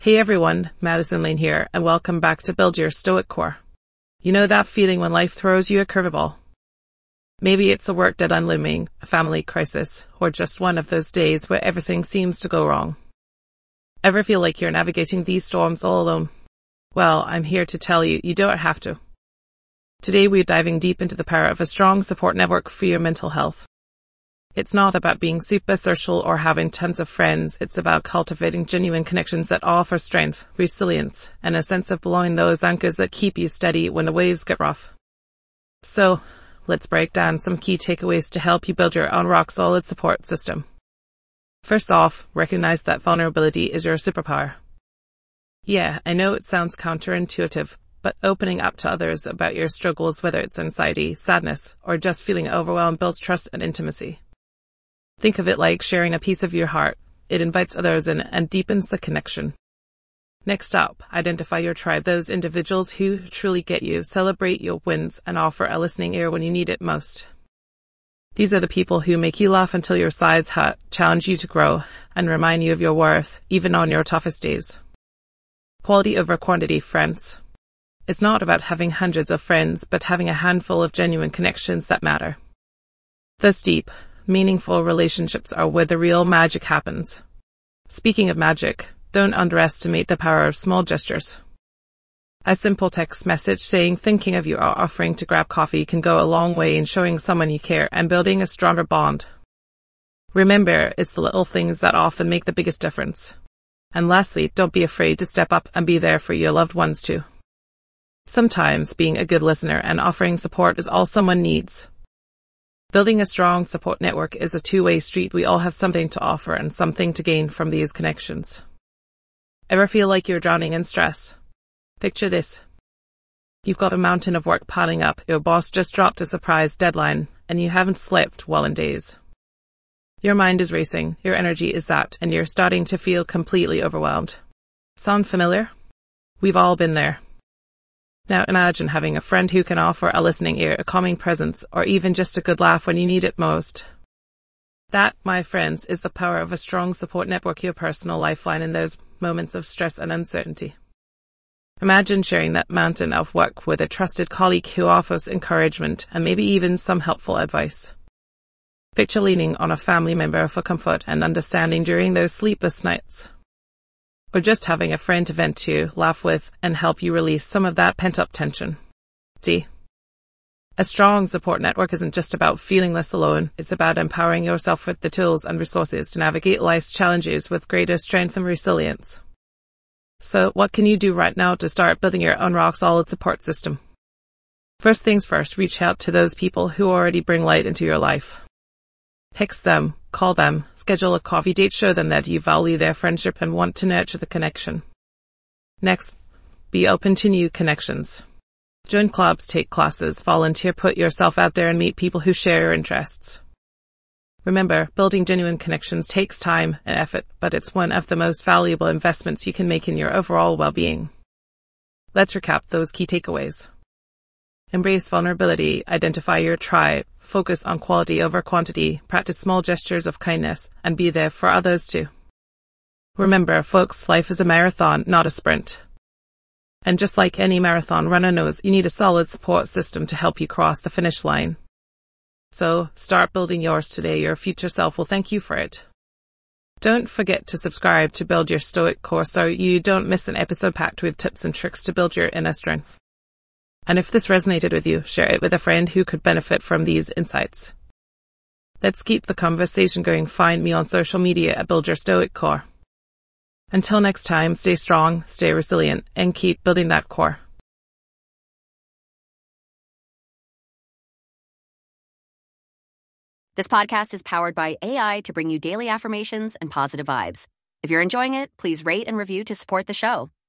Hey everyone, Madison Lane here, and welcome back to Build Your Stoic Core. You know that feeling when life throws you a curveball? Maybe it's a work deadline looming, a family crisis, or just one of those days where everything seems to go wrong. Ever feel like you're navigating these storms all alone? Well, I'm here to tell you, you don't have to. Today we're diving deep into the power of a strong support network for your mental health. It's not about being super social or having tons of friends. It's about cultivating genuine connections that offer strength, resilience, and a sense of belonging, those anchors that keep you steady when the waves get rough. So, let's break down some key takeaways to help you build your own rock-solid support system. First off, recognize that vulnerability is your superpower. Yeah, I know it sounds counterintuitive, but opening up to others about your struggles, whether it's anxiety, sadness, or just feeling overwhelmed, builds trust and intimacy. Think of it like sharing a piece of your heart. It invites others in and deepens the connection. Next up, identify your tribe, those individuals who truly get you, celebrate your wins, and offer a listening ear when you need it most. These are the people who make you laugh until your sides hurt, challenge you to grow, and remind you of your worth, even on your toughest days. Quality over quantity, friends. It's not about having hundreds of friends, but having a handful of genuine connections that matter. Those deep, meaningful relationships are where the real magic happens. Speaking of magic, don't underestimate the power of small gestures. A simple text message saying thinking of you or offering to grab coffee can go a long way in showing someone you care and building a stronger bond. Remember, it's the little things that often make the biggest difference. And lastly, don't be afraid to step up and be there for your loved ones too. Sometimes being a good listener and offering support is all someone needs. Building a strong support network is a two-way street. We all have something to offer and something to gain from these connections. Ever feel like you're drowning in stress? Picture this. You've got a mountain of work piling up, your boss just dropped a surprise deadline, and you haven't slept well in days. Your mind is racing, your energy is zapped, and you're starting to feel completely overwhelmed. Sound familiar? We've all been there. Now imagine having a friend who can offer a listening ear, a calming presence, or even just a good laugh when you need it most. That, my friends, is the power of a strong support network, your personal lifeline in those moments of stress and uncertainty. Imagine sharing that mountain of work with a trusted colleague who offers encouragement and maybe even some helpful advice. Picture leaning on a family member for comfort and understanding during those sleepless nights. Or just having a friend to vent to, laugh with, and help you release some of that pent-up tension. See? A strong support network isn't just about feeling less alone, it's about empowering yourself with the tools and resources to navigate life's challenges with greater strength and resilience. So, what can you do right now to start building your own rock-solid support system? First things first, reach out to those people who already bring light into your life. Text them, call them, schedule a coffee date, show them that you value their friendship and want to nurture the connection. Next, be open to new connections. Join clubs, take classes, volunteer, put yourself out there and meet people who share your interests. Remember, building genuine connections takes time and effort, but it's one of the most valuable investments you can make in your overall well-being. Let's recap those key takeaways. Embrace vulnerability, identify your tribe, focus on quality over quantity, practice small gestures of kindness, and be there for others too. Remember, folks, life is a marathon, not a sprint. And just like any marathon runner knows, you need a solid support system to help you cross the finish line. So, start building yours today. Your future self will thank you for it. Don't forget to subscribe to Build Your Stoic Core so you don't miss an episode packed with tips and tricks to build your inner strength. And if this resonated with you, share it with a friend who could benefit from these insights. Let's keep the conversation going. Find me on social media at Build Your Stoic Core. Until next time, stay strong, stay resilient, and keep building that core. This podcast is powered by AI to bring you daily affirmations and positive vibes. If you're enjoying it, please rate and review to support the show.